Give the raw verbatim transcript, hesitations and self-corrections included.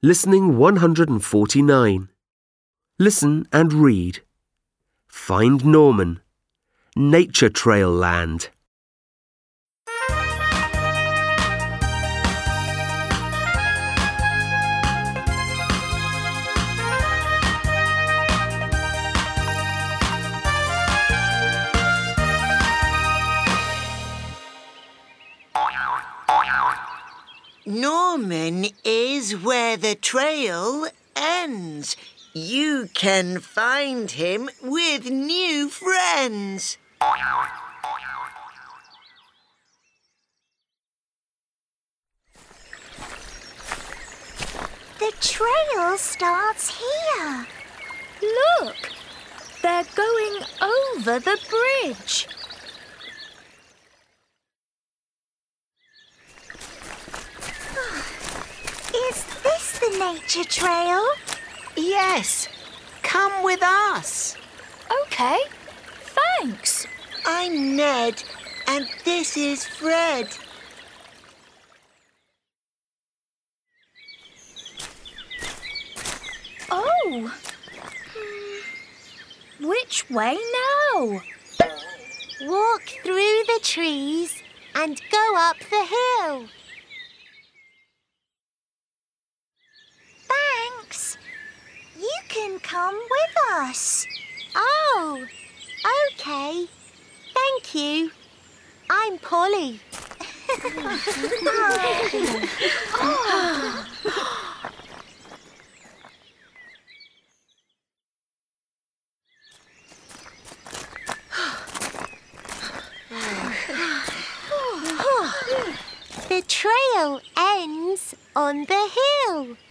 Listening one hundred forty-nine. Listen and read. Find Norman. Nature Trail Land. Norman is where the trail ends. You can find him with new friends. The trail starts here. Look, they're going over the bridge. Is this the nature trail? Yes, come with us. OK, thanks. I'm Ned, and this is Fred. Oh, hmm. Which way now? Walk through the trees and go up the hill. Thanks. You can come with us. Oh, OK. Thank you. I'm Polly. The trail ends on the hill.